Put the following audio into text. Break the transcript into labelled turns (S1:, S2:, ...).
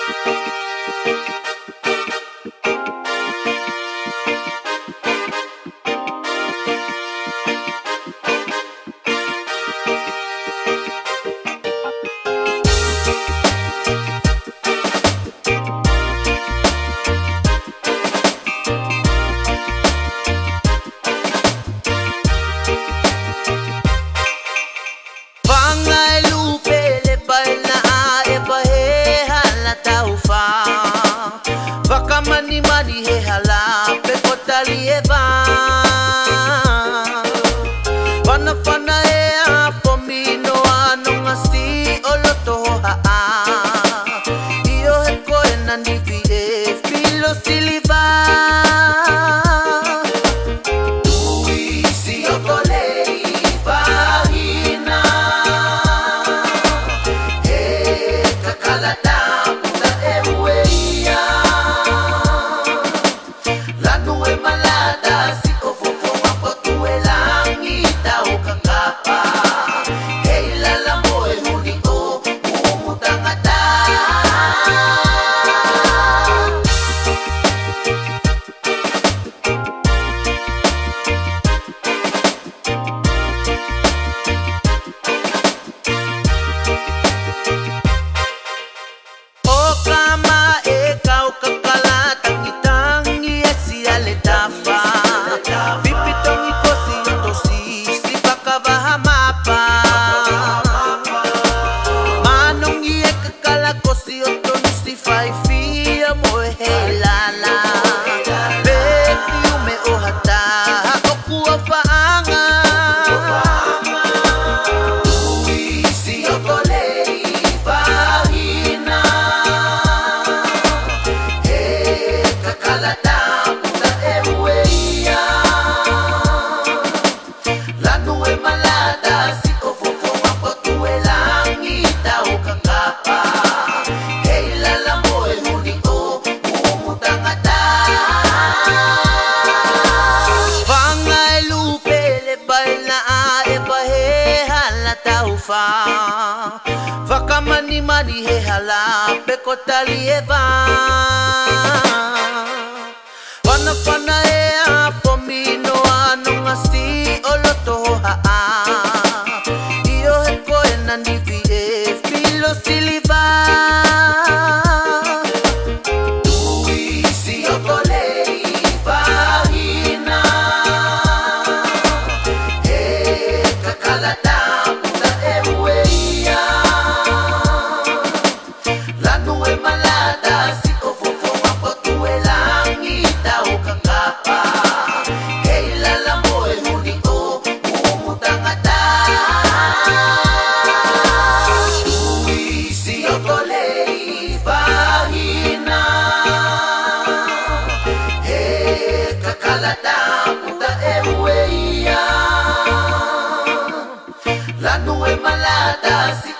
S1: Vakamani mani he hala pekotali eva Wana pana e a pomino anong asti oloto ha Iyo he koe na nivi e filo siliva Tui si okolei vahina E kakalata puta e ueia Lanu e malada si ofofo mapotu e langita o kakapa Hei lalamo e huni o umutangata Tui si okolei vahina He kakalata puta e ueia Lanu e malada si